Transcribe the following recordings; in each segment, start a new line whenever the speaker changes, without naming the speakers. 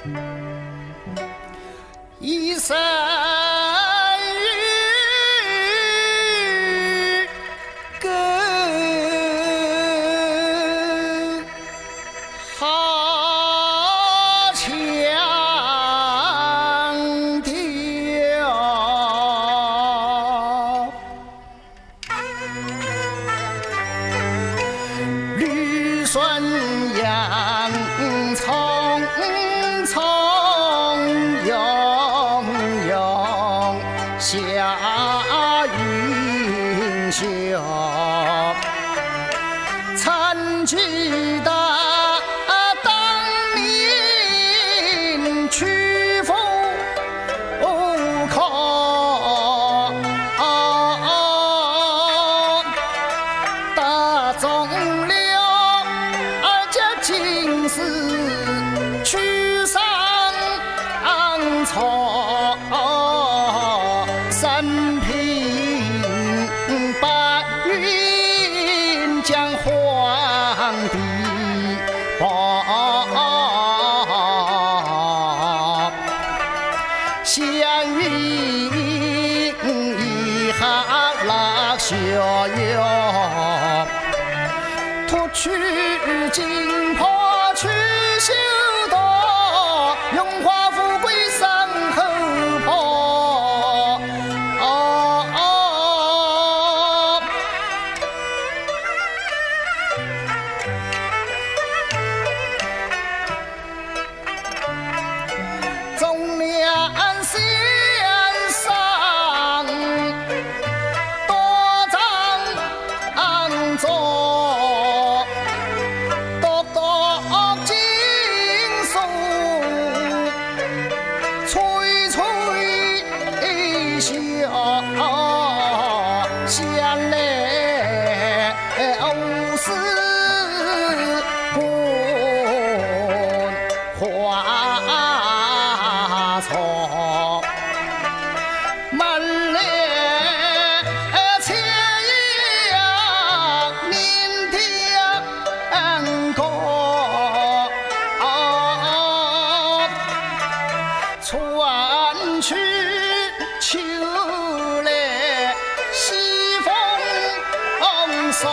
一生与根好强调，绿笋洋葱葱涌涌下云霄，参记得当年曲阜考得中了进士，去上朝，生平白云将皇帝报，祥云一行乐逍遥，脱去金袍去修道，荣华富贵身后抛。中年先生多张作。向来无事管花草，门来前阳年天高，春去秋来西风扫，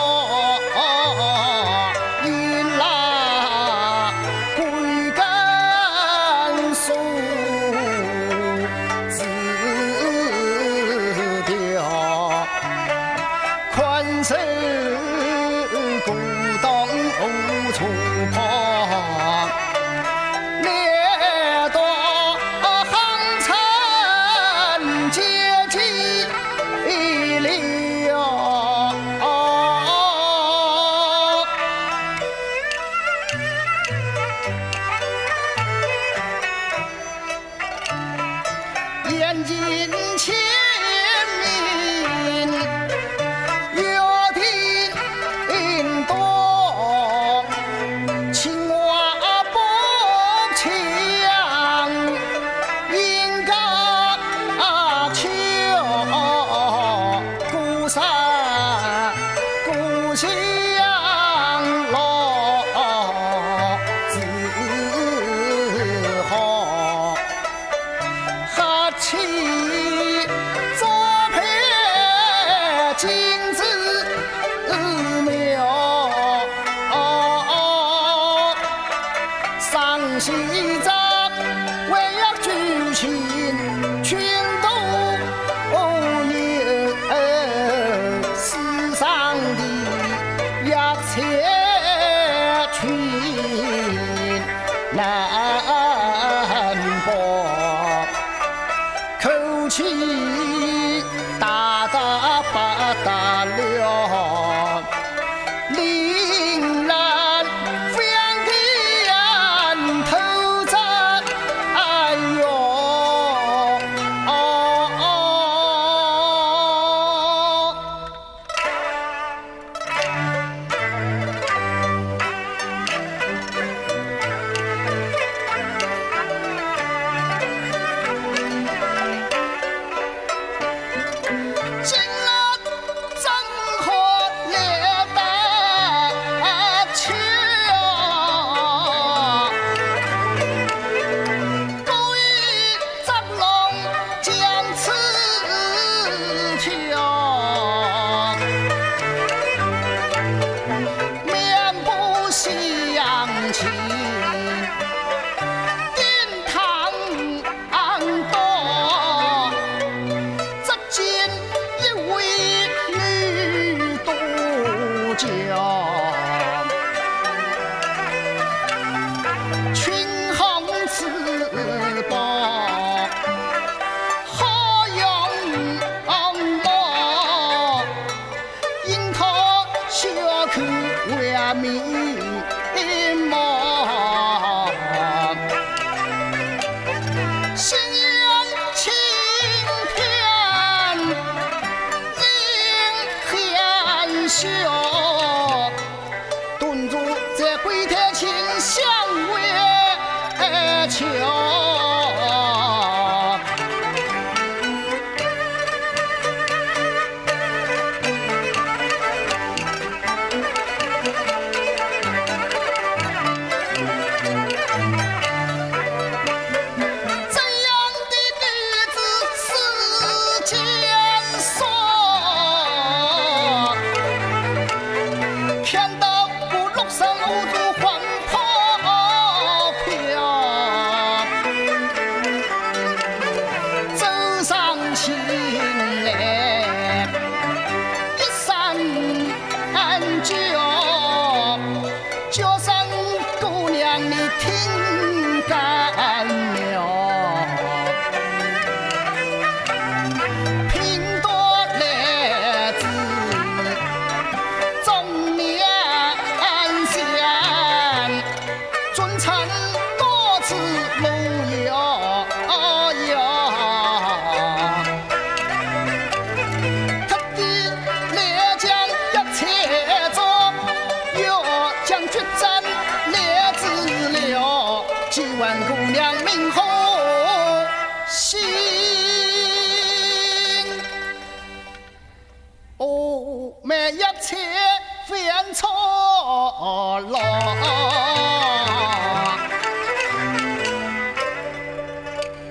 迎来归根树枝条，困兽孤东无处跑。眼睛前面约定多，青蛙不强应该求，孤山故乡老自豪。起左配金子庙，上西藏为要举行群都有世上的压车群难保。口气大得不得了，令人翻天透着，哎呦！ 秋。一切变错来。